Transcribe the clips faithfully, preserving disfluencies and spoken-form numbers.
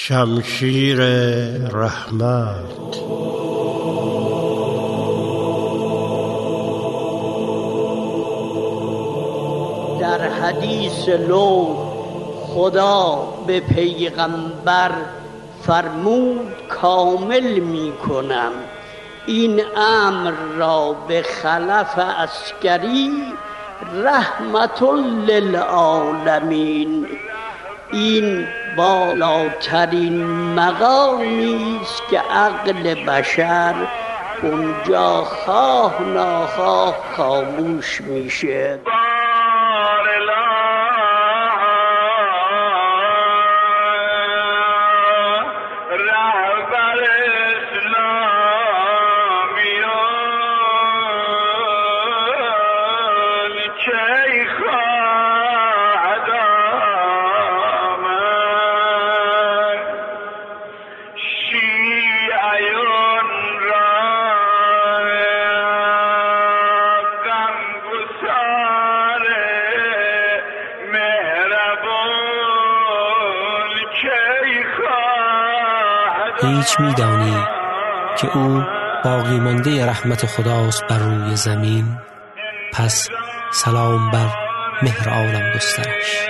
شمشیر رحمت. در حدیث لو خدا به پیغمبر فرمود کامل می کنم این امر را به خلف عسکری رحمت للعالمین. این بالاترین مقامی است که عقل بشر اونجا خواه ناخواه خاموش میشه. هیچ می‌دانی که او باقی مانده رحمت خداست بر روی زمین؟ پس سلام بر مهر عالم گسترش.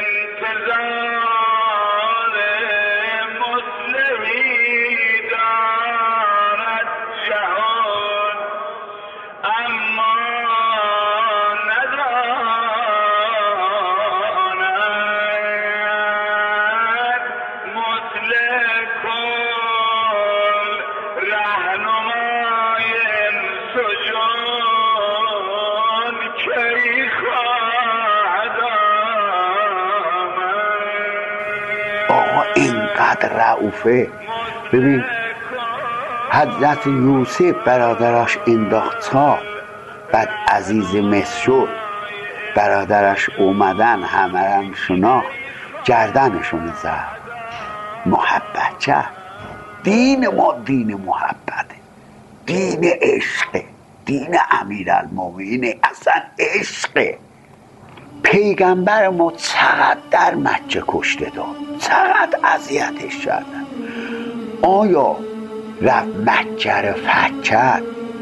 آقا اینقدر رعوفه. ببین حضرت یوسف برادرش انداخت تا بعد عزیز مصر شد، برادرش اومدن همرم شنا گردنشون زد. محبت چه؟ دین ما دین محبته، دین عشقه، دین امیرالمومنین اصلا عشقه. پیغمبر ما چقدر در مکه کشته داد، چقدر اذیتش کردن. آیا رفت مکه رو فتح کرد؟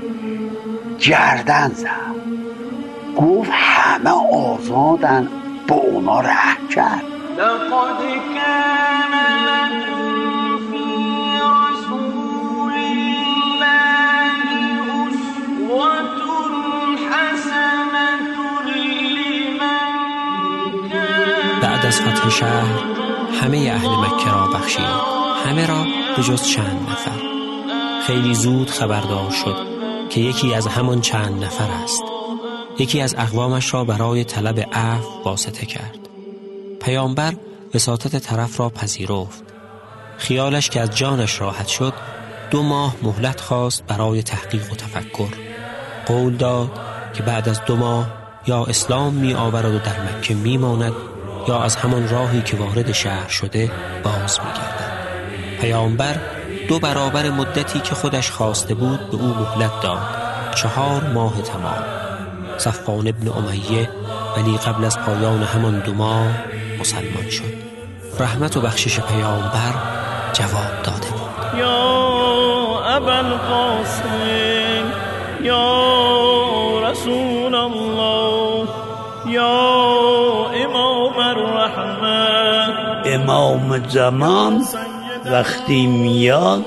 گردن زد، گفت همه آزادن، با اونا ره کرد. لقد كان لكم في رسول الله أسوة حسنة لمن كان. بعد از فتح شهر همه اهل مکه را بخشید، همه را به جز چند نفر. خیلی زود خبردار شد که یکی از همان چند نفر است. یکی از اقوامش را برای طلب عفو واسطه کرد. پیامبر وساطت طرف را پذیرفت. خیالش که از جانش راحت شد، دو ماه مهلت خواست برای تحقیق و تفکر. قول داد که بعد از دو ماه یا اسلام می آورد و در مکه می ماند یا از همان راهی که وارد شهر شده باز می گردد. پیامبر دو برابر مدتی که خودش خواسته بود به او مهلت داد، چهار ماه تمام. صفوان ابن امیه ولی قبل از پایان همان دو ماه مسلمان شد. رحمت و بخشش پیامبر جواب داده بود. یا ابوالقاسم یا رسول الله یا امام الرحمت. امام زمان وقتی میاد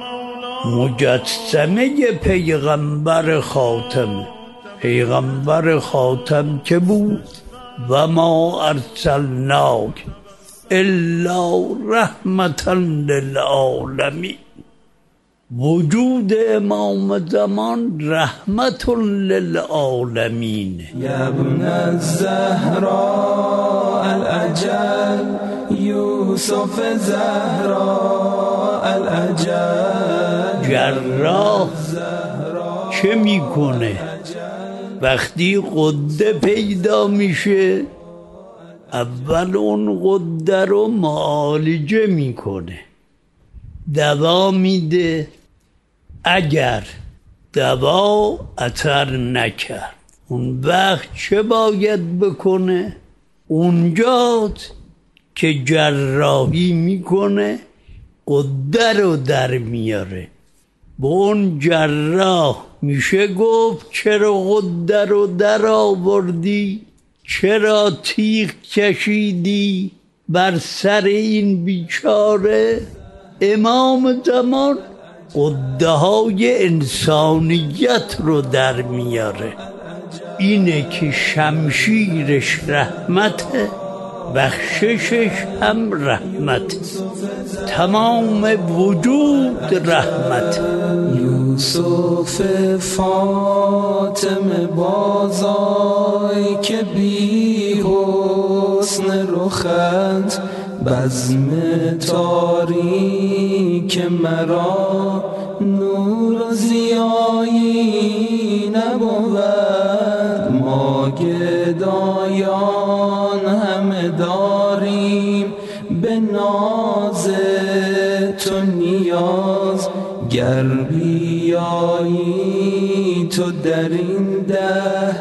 مجسمه پیغمبر خاتم، پیغمبر خاتم که بود و ما ارسلناک الا رحمتا للعالمین. وجود امام زمان رحمت للعالمین. یا ابن الزهراء الاجل یوسف زهراء الاجل. جراح چه میکنه؟ وقتی غده پیدا میشه اول اون غده رو معالجه میکنه، دوا میده. اگر دوا اثر نکرد اون وقت چه باید بکنه؟ اونجاست که جراحی میکنه قده رو در میاره. با اون جراح میشه گفت چرا قده رو در آوردی؟ چرا تیغ کشیدی بر سر این بیچاره؟ امام زمان قده های انسانیت رو در میاره. اینه که شمشیرش رحمته، بخششش هم رحمت، تمام وجود رحمت. یوسف فاطمه بازای که بی حسن رخت، بزم تاریک مرا نور و زیایی نبود. ما گدایان همه داریم به ناز تو نیاز، گر بیایی تو در این ده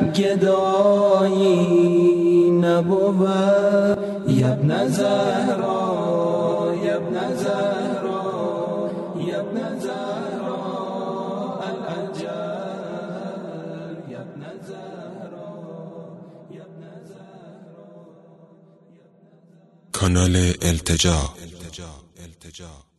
گدایی نبود. یبن زهرا یبن زهرا یبن زهرا العجل یبن زهرا یبن زهرا. کانال التجا